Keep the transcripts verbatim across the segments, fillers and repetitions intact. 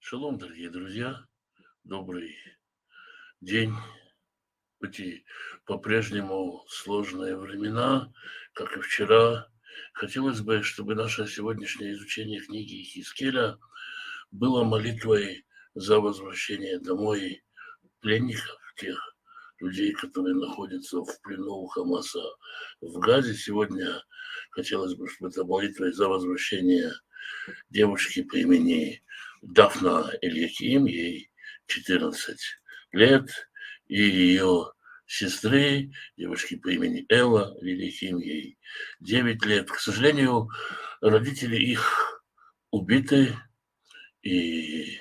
Шалом, дорогие друзья, добрый день. Эти по-прежнему сложные времена, как и вчера. Хотелось бы, чтобы наше сегодняшнее изучение книги Иезекииля было молитвой за возвращение домой пленников, тех людей, которые находятся в плену у Хамаса в Газе. Сегодня хотелось бы, чтобы это молитва за возвращение девушки по имени Дафна Эльяким, ей четырнадцать лет, и ее сестры, девушки по имени Элла Эльяким, ей девять лет. К сожалению, родители их убиты, и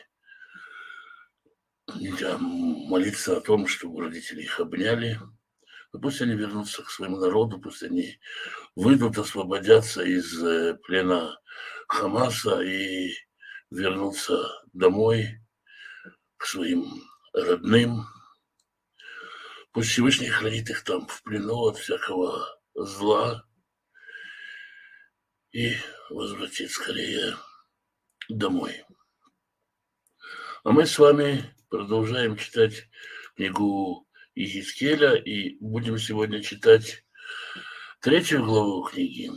нельзя молиться о том, чтобы родители их обняли. Но пусть они вернутся к своему народу, пусть они выйдут, освободятся из э, плена Хамаса и вернутся домой к своим родным. Пусть Всевышний хранит их там в плену от всякого зла и возвратит скорее домой. А мы с вами продолжаем читать книгу Иезекииля и будем сегодня читать третью главу книги.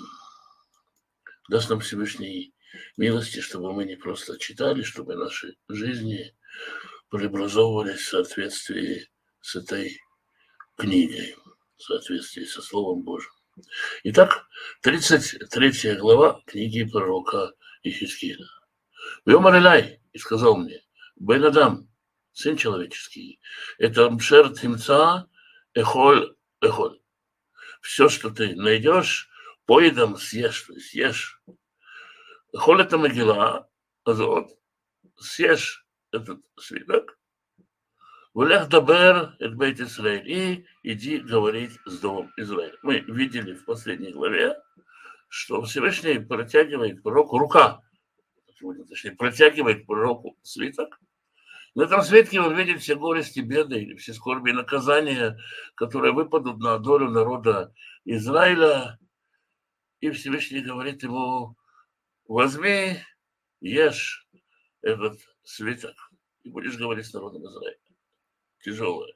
Даст нам Всевышний милости, чтобы мы не просто читали, чтобы наши жизни преобразовывались в соответствии с этой книгой, в соответствии со Словом Божьим. Итак, тридцать третья глава книги пророка Иезекииля. «Веомар элай» и сказал мне: «Бен Адам, сын человеческий, это мшер тимца эхоль эхоль. Все, что ты найдешь, поедом съешь, то есть съешь. Эхоль это могила, азот, съешь этот свиток. Вулех дабер эт бейт Исраэль, и иди говорить с домом Израиля». Мы видели в последней главе, что Всевышний протягивает пророку рука, точнее, протягивает пророку свиток. На этом свитке он видит все горести, беды, или все скорби и наказания, которые выпадут на долю народа Израиля. И Всевышний говорит ему: возьми, ешь этот свиток, и будешь говорить с народом Израиля. Тяжелая.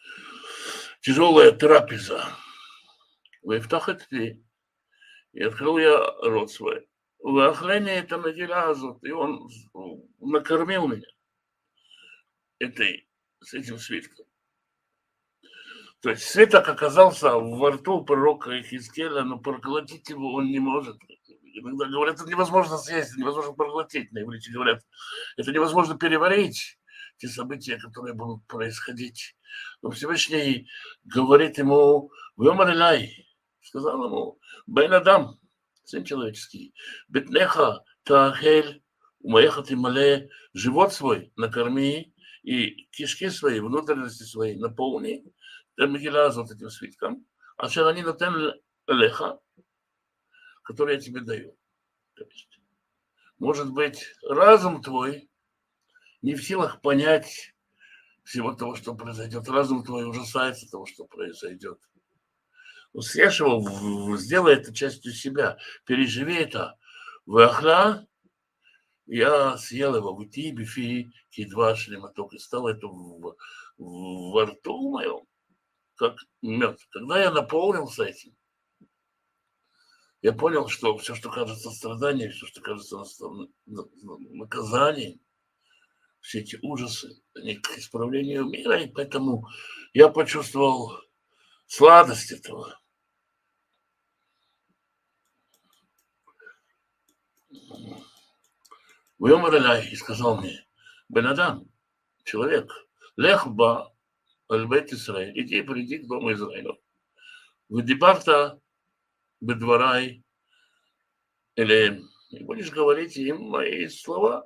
Тяжелая трапеза. «Ваифтах ты, и открыл я рот свой. Ваахлени это могила азот, и он накормил меня этой, с этим свитком». То есть свиток оказался во рту пророка Иезекииля, но проглотить его он не может. Иногда говорят, это невозможно съесть, это невозможно проглотить. На иврите говорят, это невозможно переварить, те события, которые будут происходить. Но Всевышний говорит ему: «Веомар элай», сказал ему: «Бен Адам, сын человеческий, бетнеха таахель, умаеха тимале, живот свой накорми, и кишки свои, внутренности свои наполни, мегила вот этим свитком, а они нотен леха, который я тебе даю». То есть, может быть, разум твой не в силах понять всего того, что произойдет. Разум твой ужасается того, что произойдет. Но съешь его, сделай это частью себя, переживи это. Вахла, я съел его в ути, бифи, кидва, шлематок, и стал это в, в, во рту моем, как мед. Когда я наполнился этим, я понял, что все, что кажется страданием, все, что кажется наказанием, все эти ужасы, они к исправлению мира, и поэтому я почувствовал сладость этого. Веомар элай, и сказал мне: «Бен Адам, человек, лех ба аль бейт Исраэль, иди, приди к дому Израилю. Вдибарта бедварай, или не будешь говорить им мои слова.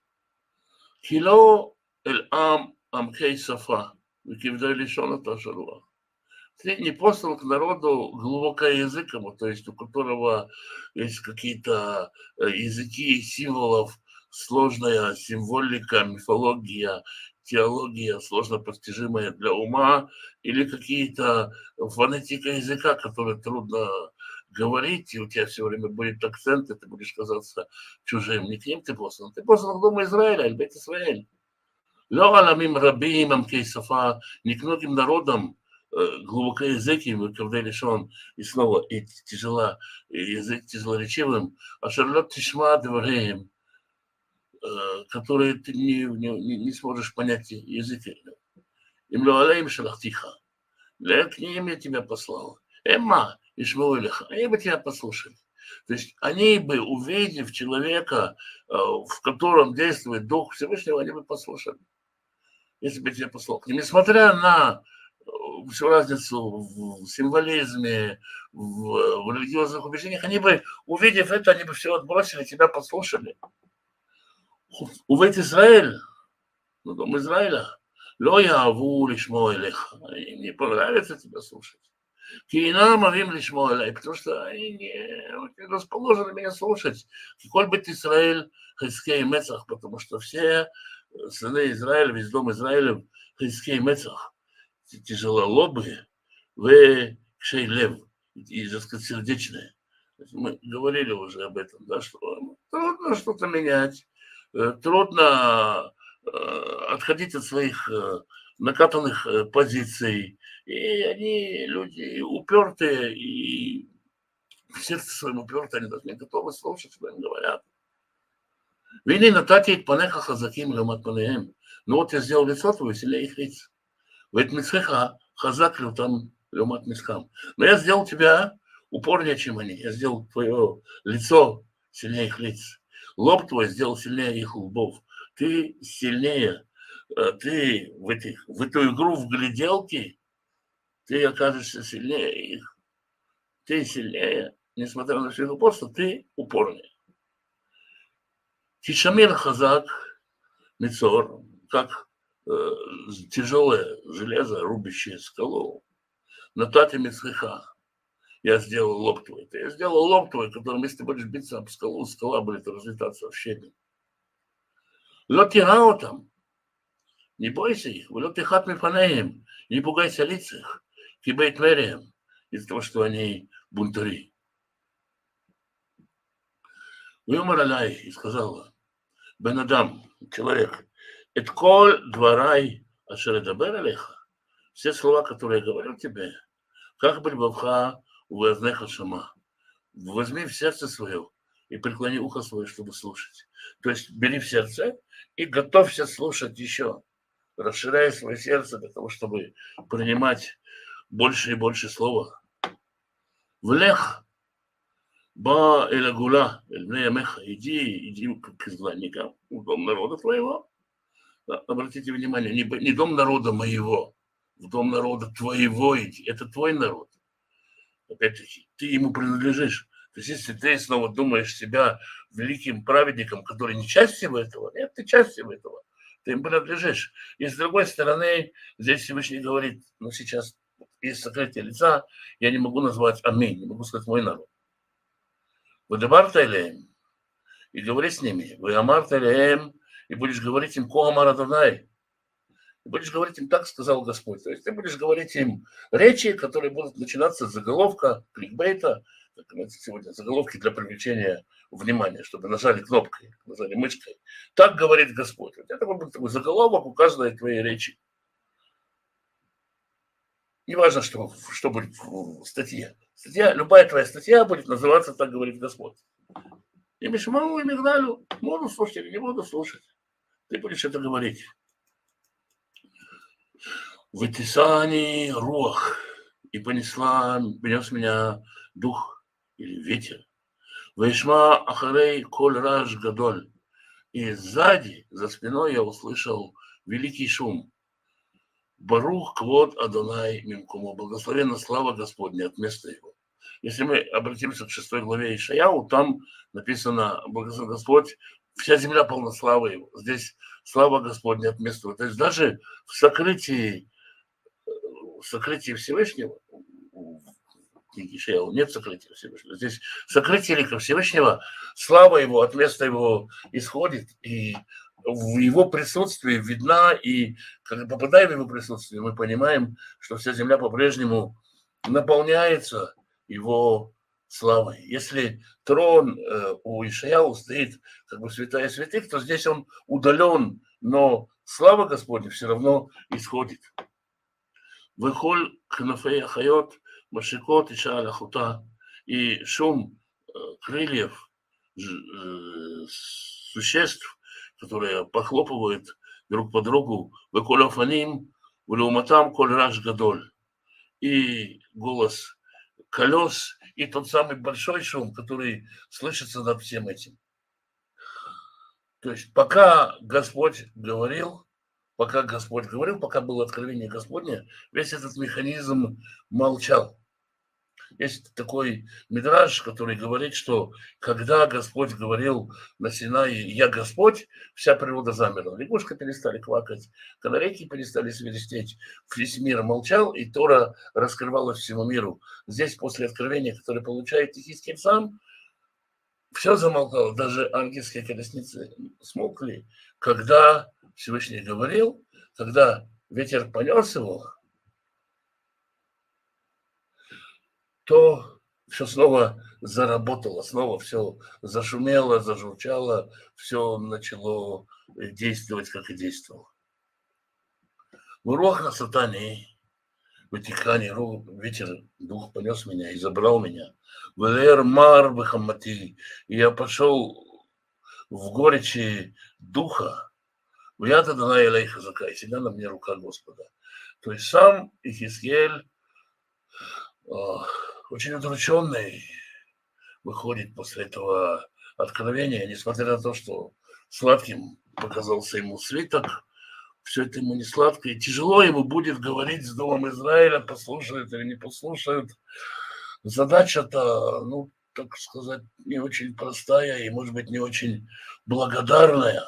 Кило эль ам амкей сафа, викивдай лишона ташаруа». Ты не послан к народу глубокоязыкому, то есть у которого есть какие-то языки символов, сложная символика, мифология, теология, сложно постижимая для ума, или какие-то фонетика языка, которые трудно говорить, и у тебя все время будет акцент, и ты будешь казаться чужим. Не к ним ты послан. Ты послан к Дому Израиля, Аль-Бейт Исраэль. Ло аламим рабим амкей сафа, не к многим народам, глубокоязыким, когда лишен, и снова и тяжело, и язык тяжелоречивым, а шарлот тишма двореем, которые ты не, не, не сможешь понять язык. Им лоалеем шалахтиха. Для к ним я тебя послал. Эмма и Шмуэлиха, они бы тебя послушали. То есть они бы, увидев человека, в котором действует Дух Всевышнего, они бы послушали. Если бы тебя послал. И несмотря на всю разницу в символизме, в, в религиозных убеждениях, они бы, увидев это, они бы все отбросили, тебя послушали. Увидеть Израиль, ну, Дом Израиля, ло яву лишмо элеха. Им не понравится тебя слушать. Кинам авим лишмо элей, потому что они не расположены меня слушать. Коль быть Израиль, Хискей Мецах, потому что все сыны Израиля, весь Дом Израиля, Хискей Мецах, тяжелолобые, в кшей лев, и, так сказать, сердечные. Мы говорили уже об этом, да, что трудно что-то менять, трудно отходить от своих накатанных позиций, и они люди упертые, и в сердце своем упертые, они даже не готовы слушать, что им говорят. Вины натати панеха хазаким лемат панеем. Ну вот я сделал лицо твое сильнее их лиц. Ведь мицхеха хазак лютам лемат мицхам. Но я сделал тебя упорнее, чем они. Я сделал твое лицо сильнее их лиц. Лоб твой сделал сильнее их лбов. Ты сильнее, ты в, этих, в эту игру в гляделки, ты окажешься сильнее их. Ты сильнее, несмотря на все это упорство, ты упорнее. Кишамир хазак мицор, как э, тяжелое железо, рубящее скалу. Натати мицхеха. Я сделал лоб твой. Я сделал лоб твой, которым, если ты будешь биться об скалу, скала будет разлетаться в щепки. Лотирао там. Не бойся их. Лотихат мифанеем. Не пугайся лиц их. Кибейт мерием. Из-за того, что они бунтари. Юмор Алай и сказала: Бен-Адам, человек, это коль дворай ашередабер алеха. Все слова, которые я говорю тебе, как бы бавха увязнеха шама. Возьми в сердце свое и преклони ухо свое, чтобы слушать. То есть бери в сердце и готовься слушать еще. Расширяй свое сердце для того, чтобы принимать больше и больше слова. Влех ба эль агула, эль бнеямеха, иди, иди к изгнанникам, в дом народа твоего. Обратите внимание, не, не дом народа моего, в дом народа твоего иди. Это твой народ. Опять-таки, ты ему принадлежишь. То есть, если ты снова думаешь себя великим праведником, который не часть всего этого, нет, ты часть всего этого. Ты им принадлежишь. И с другой стороны, здесь Всевышний говорит, ну сейчас есть сокрытие лица, я не могу назвать аминь, не могу сказать мой народ. Выдабарта илеем, и говори с ними, вы амарта илеем, и будешь говорить им ко амар Адонай. И будешь говорить им так, сказал Господь. То есть ты будешь говорить им речи, которые будут начинаться с заголовка, кликбейта, сегодня заголовки для привлечения внимания, чтобы нажали кнопкой, нажали мышкой. Так говорит Господь. Вот это будет такой заголовок у каждой твоей речи. Неважно, что, что будет в статье. Статья, любая твоя статья будет называться «Так говорит Господь». И Мишмау, и Мигдалю, буду слушать или не буду слушать. Ты будешь это говорить. Вытесани руах, и понесла, понес меня дух или ветер. Вешма ахарей коль раш гадоль. И сзади, за спиной я услышал великий шум. Барух квот Адонай мимкумо. Благословенна слава Господня от места его. Если мы обратимся к шестой главе Ишаяу, там написано: благословен Господь, вся земля полна славы его. Здесь слава Господня от места его. То есть даже в сокрытии, в сокрытии Всевышнего, в книге Ишаяу нет сокрытия Всевышнего. Здесь сокрытие лика Всевышнего, слава его от места его исходит, и в его присутствии видна, и когда попадаем в его присутствие, мы понимаем, что вся земля по-прежнему наполняется его славой. Если трон э, у Ишаяу стоит как бы святая святых, то здесь он удален, но слава Господня все равно исходит. Выхоль кнафей ахайот, машикот, иша аляхута, и шум э, крыльев э, существ, которые похлопывают друг по другу, выколь офаним, улеуматам коль раш гадоль, и голос колес, и тот самый большой шум, который слышится над всем этим. То есть пока Господь говорил, пока Господь говорил, пока было откровение Господне, весь этот механизм молчал. Есть такой мидраш, который говорит, что когда Господь говорил на Синае «Я Господь», вся природа замерла. Лягушка перестали квакать, канарейки перестали свиристеть, весь мир молчал, и Тора раскрывалась всему миру. Здесь, после откровения, которое получает Ихискель сам, все замолкало, даже ангельские колесницы смолкли, когда Всевышний говорил, когда ветер понес его, то все снова заработало, снова все зашумело, зажурчало, все начало действовать, как и действовало. В руах сатане, вытекание, ветер, дух понес меня и забрал меня. В элэр мар бхамати, и я пошел в горечи духа, в яд Адонай элей хазака, и всегда на мне рука Господа. То есть сам Ихискель, очень удрученный, выходит после этого откровения, несмотря на то, что сладким показался ему свиток, все это ему не сладко, и тяжело ему будет говорить с Домом Израиля, послушают или не послушают. Задача-то, ну, так сказать, не очень простая и, может быть, не очень благодарная.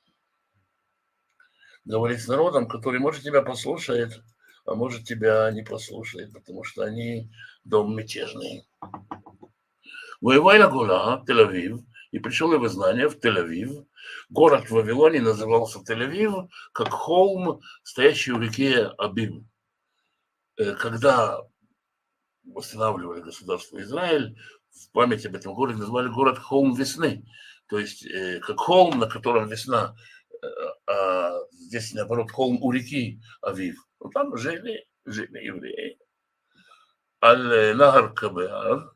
Говорить с народом, который, может, тебя послушает, а может, тебя не послушает, потому что они дом мятежный. Воевай на Гула, Тель-Авив, и пришел его знание в Тель-Авив. Город в Вавилоне назывался Тель-Авив, как холм, стоящий у реки Абив. Когда восстанавливали государство Израиль, в память об этом городе назвали город холм весны. То есть как холм, на котором весна, а здесь, наоборот, холм у реки Авив. Ну, там жили, жили евреи. Аль-Нахар Кабеар,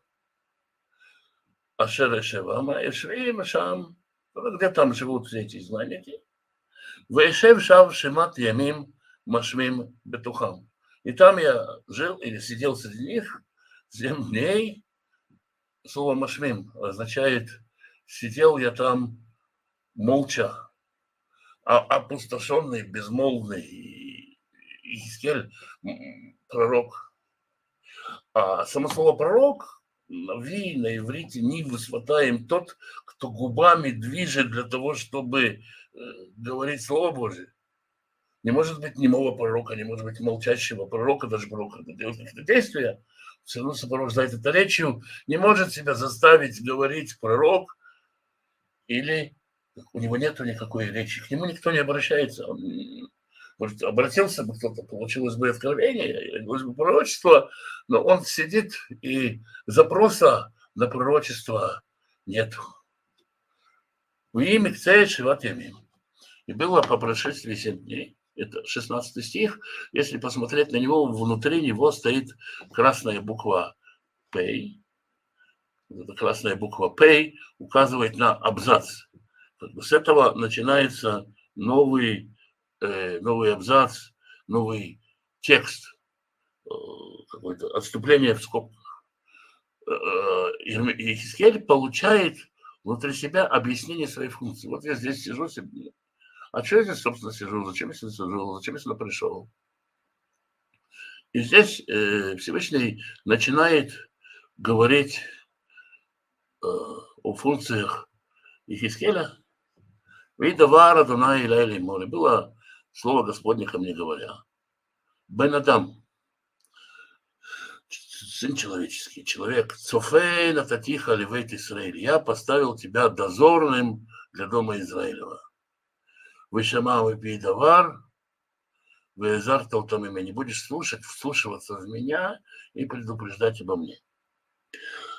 Ашер Эшевама, Эшвим Шам, где там живут все эти изгнанники. Вэшев Шав Шимат Ямим Машмим Бетухам. И там я жил или сидел среди них семь дней. Слово Машмим означает сидел я там молча, а опустошенный, безмолвный Ихискель, пророк. А само слово пророк, нави на иврите, нив сватаем, тот, кто губами движет для того, чтобы э, говорить Слово Божие. Не может быть немого пророка, не может быть молчащего пророка, даже пророка, когда делает какие-то действия. Все равно, если пророк знает это речью, не может себя заставить говорить пророк, или у него нет никакой речи, к нему никто не обращается. Он, может, обратился бы кто-то, получилось бы откровение, получилось бы пророчество, но он сидит, и запроса на пророчество нет. В имя Кцея Шиват Ямим. И было по прошествии семь дней. Это шестнадцатый стих. Если посмотреть на него, внутри него стоит красная буква Пей. Эта красная буква Пей указывает на абзац. С этого начинается новый, э, новый абзац, новый текст, э, какое-то отступление в скобках. Э, Ихискель получает внутри себя объяснение своей функции. Вот я здесь сижу себе. А что я здесь, собственно, сижу? Зачем я сюда сижу? Зачем я сюда пришел? И здесь э, Всевышний начинает говорить э, о функциях Ихискеля. «Видавар Адонай Илай Леймор». Было слово Господне ко мне говоря. «Бен Адам, сын человеческий, человек, Цофей Нататиха Ливейт Исраиль, я поставил тебя дозорным для дома Израилева. Вышама выпей давар, везар толтам имя. Не будешь слушать, вслушиваться в меня и предупреждать обо мне».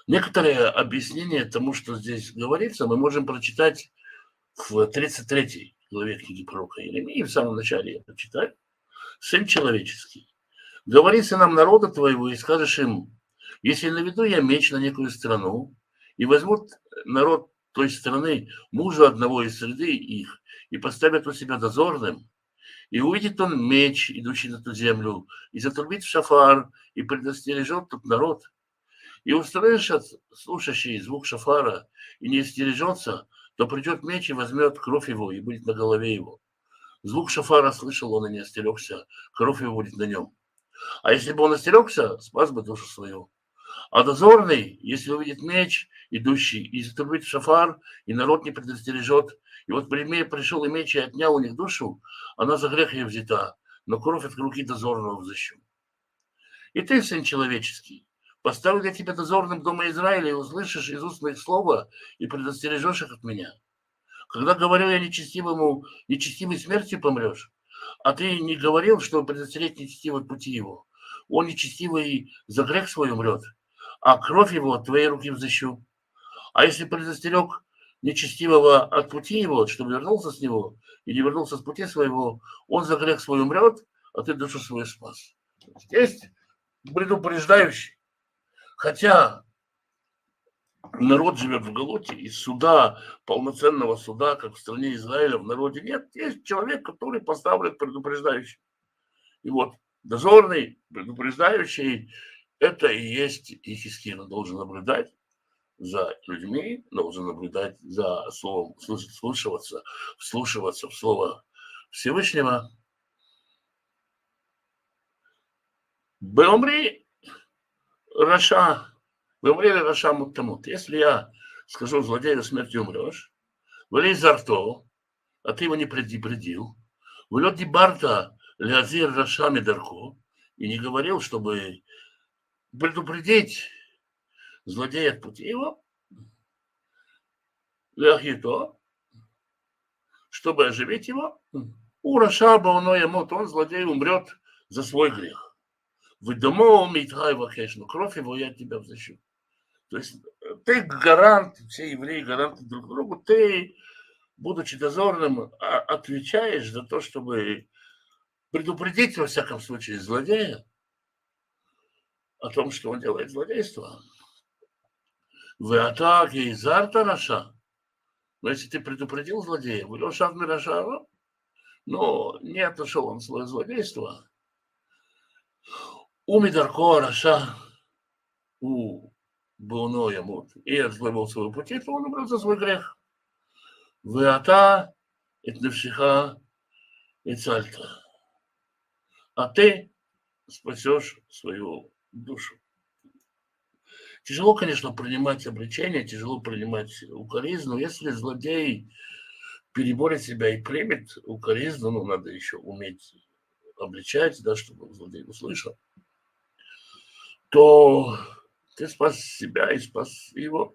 Некоторые объяснения тому, что здесь говорится, мы можем прочитать в тридцать третьей главе книги пророка Иеремии, в самом начале я прочитаю. «Сын человеческий, говори сынам народа твоего и скажешь им, если наведу я меч на некую страну, и возьмут народ той страны мужа одного из среды их, и поставят у себя дозорным, и увидит он меч, идущий на ту землю, и затрубит в шафар, и предостережет тот народ, и услышат слушающий звук шафара, и не стережется, то придет меч и возьмет кровь его, и будет на голове его. Звук шафара слышал он и не остерегся, кровь его будет на нем. А если бы он остерегся, спас бы душу свою. А дозорный, если увидит меч, идущий, и затрубит шафар, и народ не предостережет, и вот пришел и меч и отнял у них душу, она за грех ее взята, но кровь от руки дозорного взыщу. И ты, сын человеческий, поставлю я тебя дозорным дома Израиля, и услышишь из уст моих слова, и предостережешь их от меня. Когда говорю я нечестивому, нечестивой смертью помрешь, а ты не говорил, что предостеречь нечестивого от пути его. Он нечестивый за грех свой умрет, а кровь его от твоей руки взыщу. А если предостерег нечестивого от пути его, чтобы вернулся с него, и не вернулся с пути своего, он за грех свой умрет, а ты душу свою спас. Есть предупреждающий. Хотя народ живет в Галуте, и суда, полноценного суда, как в стране Израиля, в народе нет. Есть человек, который поставлен предупреждающий. И вот дозорный, предупреждающий, это и есть Иезекииль. Он должен наблюдать за людьми, должен наблюдать за словом, вслушиваться, вслушиваться в слово Всевышнего. Беомри Раша, Беомри Раша Муттамут. Если я скажу злодею смертью умрешь, вылей за рто, а ты его не предупредил, влет дибарта леазир Раша Медарко, и не говорил, чтобы предупредить злодея от пути его, ляхито, чтобы оживить его, у Раша Бауно Ямот, он, злодей, умрет за свой грех. Вы домо митхай вахешну, кровь его я от тебя взыщу. То есть ты гарант, все евреи гаранты друг другу, ты, будучи дозорным, отвечаешь за то, чтобы предупредить, во всяком случае, злодея о том, что он делает злодейство. Вы атаки из арта Раша. Но если ты предупредил злодея, вы лошав Мирашава, но не отошел он свое злодейство, у Мидарко Раша, у Буно Ямут, и отзлобил своего пути, то он умрет за свой грех. Вы ата, это навшиха, и цальта. А ты спасешь свою душу. Тяжело, конечно, принимать обличение, тяжело принимать укоризну. Если злодей переборет себя и примет укоризну, ну, надо еще уметь обличать, да, чтобы злодей услышал, то ты спас себя и спас его.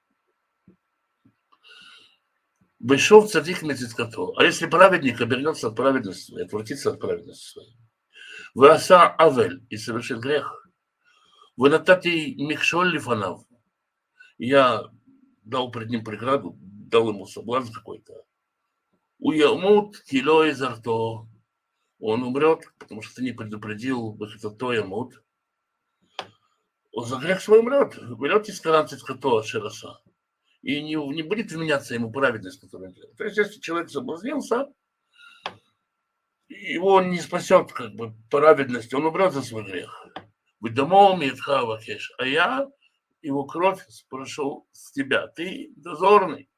Большов цадик мецицкато. А если праведник обернется от праведности своей, отвратится от праведности своей, вы аса авель и совершит грех, вы натати михшоль лифанав, я дал пред ним преграду, дал ему соблазн какой-то. Уямут кило из арто, он умрет, потому что ты не предупредил, это то ямут. Он за грех свой умрет, умрет из каранцит като шераса. И не, не будет вменяться ему праведность, которую он делает. То есть, если человек соблазнился, его не спасет как бы праведность, он умрет за свой грех. Быть домом и кеш, а я его кровь спрошу с тебя. Ты дозорный.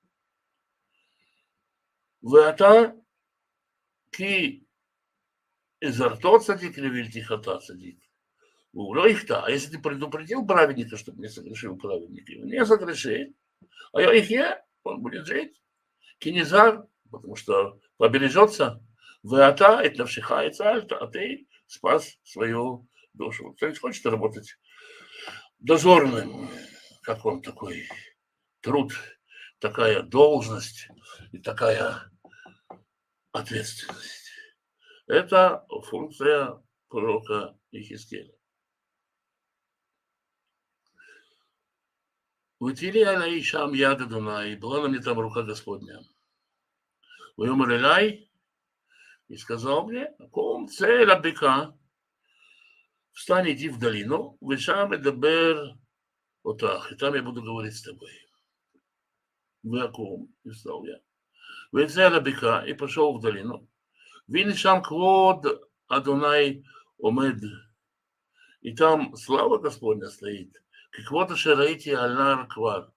Вы ата ки изарто цадик или тихота цадик. А если ты предупредил праведника, чтобы не согрешил праведника, не согрешит, а я их я, он будет жить. Кинезар, потому что побережется. Вы ата, это навшиха, и цальта, а ты спас свою душу. Кто-нибудь хочет работать дозорным, как он такой труд, такая должность и такая ответственность. Это функция пророка Иезекииля. Вытили Алай Шам яда Дуна, и была на мне там рука Господня. Вымер Элай, и сказал мне, ком цель абдика, встань, иди в долину, вышам и дабер отах, и там я буду говорить с тобой. Вякум, и встал я. Вецель абдика, и пошел в долину. Вин шам квод Адонай омед, и там слава Господня стоит. Как шараити аль-нар квар.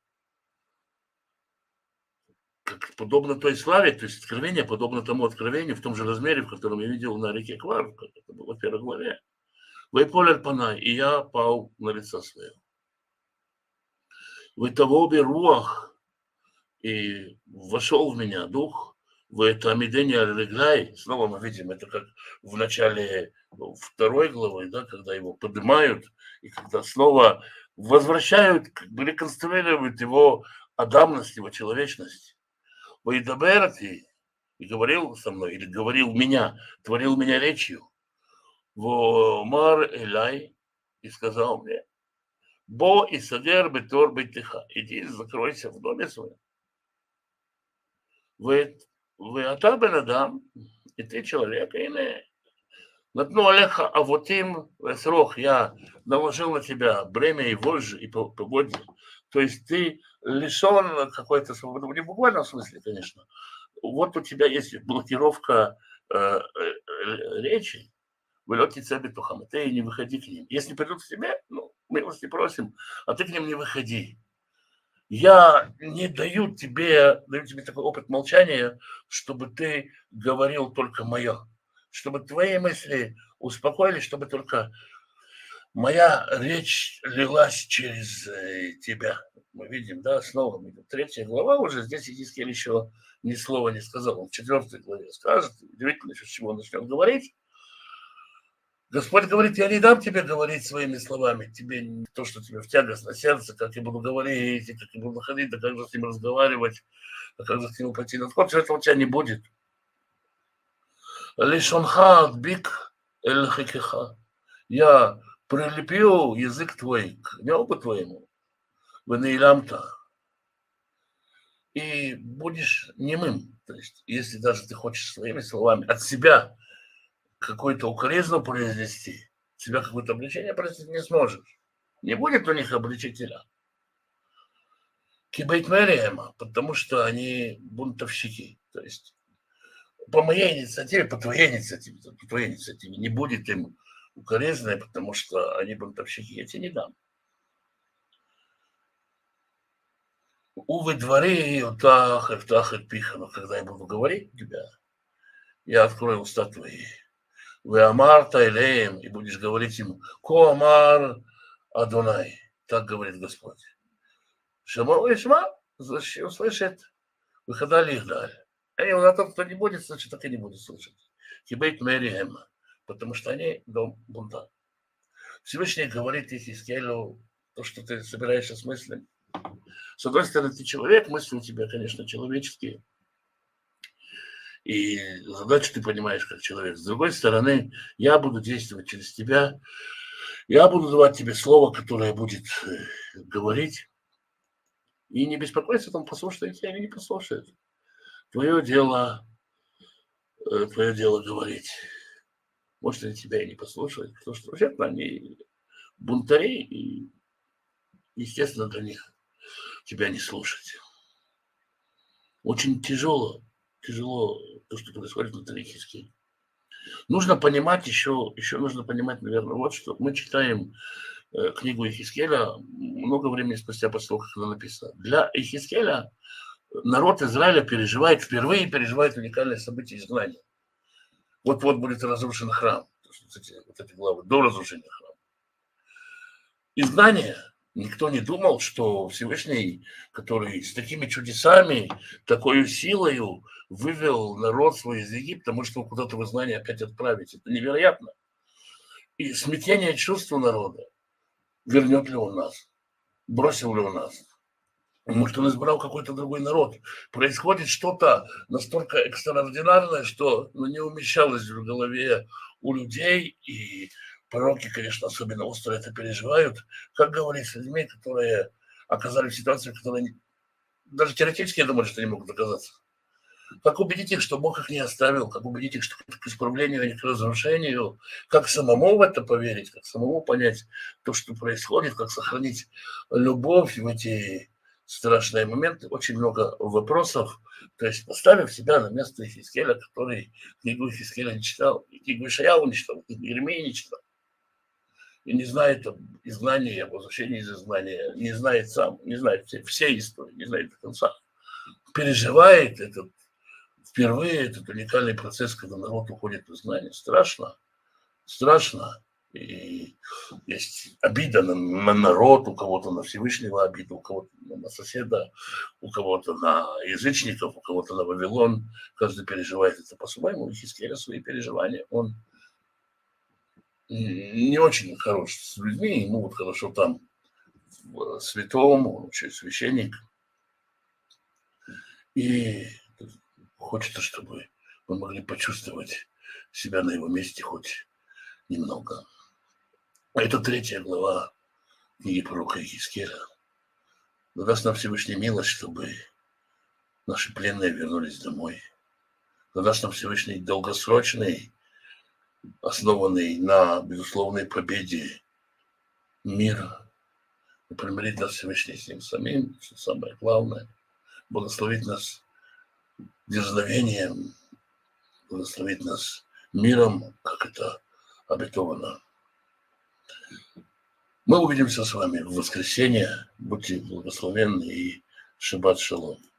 Как подобно той славе, то есть откровение, подобно тому откровению в том же размере, в котором я видел на реке Квар, как это было в первой главе. Вейполь панай, и я пал на лицо свое. Вы того руах, и вошел в меня дух, в это амидение аль-реглай. Снова мы видим, это как в начале второй главы, да, когда его поднимают, и когда снова возвращают, как бы реконструируют его адамность, его человечность. Вайдаберти, и говорил со мной, или говорил меня, творил меня речью. Вомар Элай, и сказал мне, Бо и Садер Бетор Бетиха, иди закройся в доме своем. Вы, вы Атар Бенадам, и ты человек, и не. Натну Алеха Авотим Срох, я наложил на тебя бремя и вожжи, и погоди. То есть ты лишен какой-то свободы, не в буквальном смысле, конечно. Вот у тебя есть блокировка э, э, речи, вылетит себе тухам, ты не выходи к ним. Если придут к тебе, ну, милости просим, а ты к ним не выходи. Я не даю тебе, даю тебе такой опыт молчания, чтобы ты говорил только мое, чтобы твои мысли успокоились, чтобы только моя речь лилась через э, тебя. Мы видим, да, снова мы видим. Третья глава уже, здесь Иезекииль еще ни слова не сказал. Он в четвертой главе скажет, удивительно, с чего он начнет говорить. Господь говорит, я не дам тебе говорить своими словами, тебе то, что тебе в тягость на сердце, как я буду говорить, как я буду ходить, да как же с ним разговаривать, да как же с ним пойти на вход, все этого у тебя не будет. Лишонха бик эль хикиха. Я прилепил язык твой к небу твоему, в Нейламта, и будешь немым. То есть, если даже ты хочешь своими словами от себя какую-то укоризну произнести, себя какое-то обличение произнести не сможешь. Не будет у них обличителя. Кибейт Мэриэма, потому что они бунтовщики. То есть, по моей инициативе, по твоей инициативе, по твоей инициативе не будет им укоризны, потому что они бунтовщики. Я тебе не дам. Увы, дворы, утах, эфтах, эпиха, но когда я буду говорить тебя, я открою уста твои. Вы амар тайлеем, и будешь говорить им, ко амар Адонай, так говорит Господь. Шамор и Шма, услышит, выхода лихдаль. А на тот, кто не будет слышать, так и не будет слышать. Кибейт Мэриэм, потому что они дом бунта. Всевышний говорит Иезекиилю то, что ты собираешься с мыслями. С одной стороны, ты человек, мысли у тебя, конечно, человеческие. И задачу ты понимаешь как человек. С другой стороны, я буду действовать через тебя. Я буду давать тебе слово, которое будет говорить. И не беспокойся, там послушают тебя или не послушают. Твое дело, твое дело говорить. Может, они тебя и не послушают. Потому что вообще они бунтари, и, естественно, для них тебя не слушать. Очень тяжело, тяжело то, что происходит внутри Иезекииля. Нужно понимать еще, еще нужно понимать, наверное, вот что. Мы читаем э, книгу Иезекииля много времени спустя после того, как она написана. Для Иезекииля народ Израиля переживает, впервые переживает уникальное событие изгнания. Вот-вот будет разрушен храм. Вот эти, вот эти главы, до разрушения храма. Изгнание. Никто не думал, что Всевышний, который с такими чудесами, такой силой вывел народ свой из Египта, может его куда-то в изгнание опять отправить. Это невероятно. И смятение чувства народа. Вернет ли он нас? Бросил ли он нас? Может, он избрал какой-то другой народ. Происходит что-то настолько экстраординарное, что ну, не умещалось в голове у людей. И пророки, конечно, особенно остро это переживают. Как говорить с людьми, которые оказались в ситуации, в которой они, даже теоретически, я думаю, что не могут доказаться. Как убедить их, что Бог их не оставил, как убедить их, что к исправлению, а не к разрушению, как самому в это поверить, как самому понять то, что происходит, как сохранить любовь в эти страшные моменты. Очень много вопросов. То есть поставив себя на место Ихискеля, который книгу Ихискеля не читал, и книгу Ишаяу не читал, книгу Иеремии не читал, и не знает об изгнании, об возвращении из изгнания, не знает сам, не знает все, все истории, не знает до конца, переживает этот впервые этот уникальный процесс, когда народ уходит в изгнание. Страшно, страшно. И есть обида на, на народ, у кого-то на Всевышнего обида, у кого-то на соседа, у кого-то на язычников, у кого-то на Вавилон. Каждый переживает это по-своему. У Ихискеля свои переживания. Он не очень хорош с людьми, ему вот хорошо там в святом, он еще и священник. И хочется, чтобы мы могли почувствовать себя на его месте хоть немного. Это третья глава книги пророка Ихискеля. Да даст нам Всевышний милость, чтобы наши пленные вернулись домой. Да даст нам Всевышний долгосрочный, основанный на безусловной победе мир. И примирить нас Всевышний с ним самим, что самое главное. Благословить нас дерзновением, благословить нас миром, как это обетовано. Мы увидимся с вами в воскресенье. Будьте благословенны и шаббат шалом.